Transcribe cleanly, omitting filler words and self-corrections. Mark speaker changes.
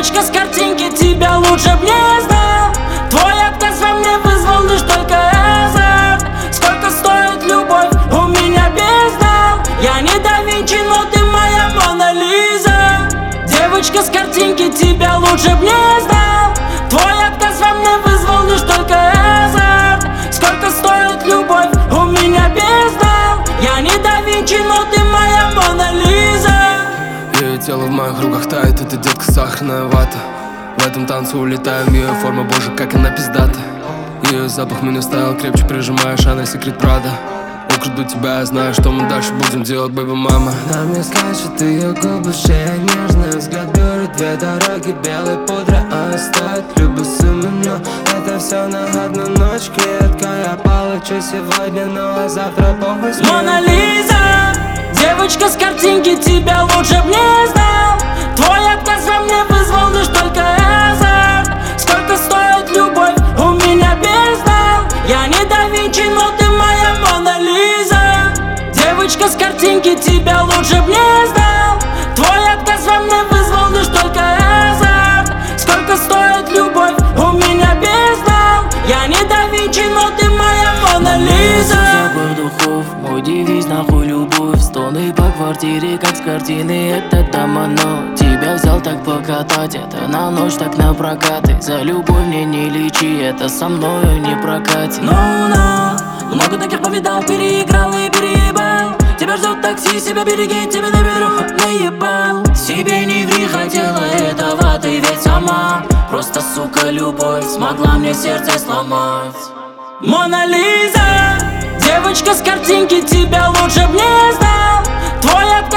Speaker 1: Девочка с картинки, тебя лучше б не знал. Твой отказ во мне вызвал лишь только азарт. Сколько стоит любовь, у меня бездал. Я не да Винчи, но ты моя Мона Лиза. Девочка с картинки, тебя лучше б не знал. Твой отказ во мне вызвал лишь только азарт. Сколько стоит любовь, у меня бездал. Я не да Винчи, но ты моя Мона Лиза.
Speaker 2: Ее тело в моих руках тает, это детка сахарная вата. В этом танце улетаем, ее форма, боже, как она пиздата. Ее запах меня ставил крепче, прижимаешь, она секрет Прада. Украду тебя, я знаю, что мы дальше будем делать, бэйби мама.
Speaker 3: На мне скачет ее губы, шея нежная. Взгляд берет две дороги, белой пудры оставит любовь меню. Это все на одну ночь, клетка. Я получу сегодня, ну а завтра похуй.
Speaker 1: Мона Лиза, девочка с картинки, тебя лучше б не знал. Твой отказ во мне вызвал лишь только азарт. Сколько стоит любовь, у меня бездал. Я не да Винчи, но ты моя Мона Лиза. Девочка с картинки, тебя лучше б не знал. Твой отказ во мне вызвал лишь только азарт. Сколько стоит любовь, у меня бездал. Я не да Винчи, но ты моя Мона Лиза.
Speaker 4: Запах духов, мой девиз, нахуй любовь. Стоны по квартире, как с картины, это там оно. Тебя взял так покатать, это на ночь, так на прокаты. За любовь мне не лечи, это со мною не прокатит. Много таких повидал, переиграл и переебал. Тебя ждет такси, себя береги, тебя на бедро наебал. Себе не ври, хотела этого ты ведь сама. Просто, сука, любовь смогла мне сердце сломать.
Speaker 1: Мона Лиза, девочка с картинки, тебя лучше б не знал. Твой отказ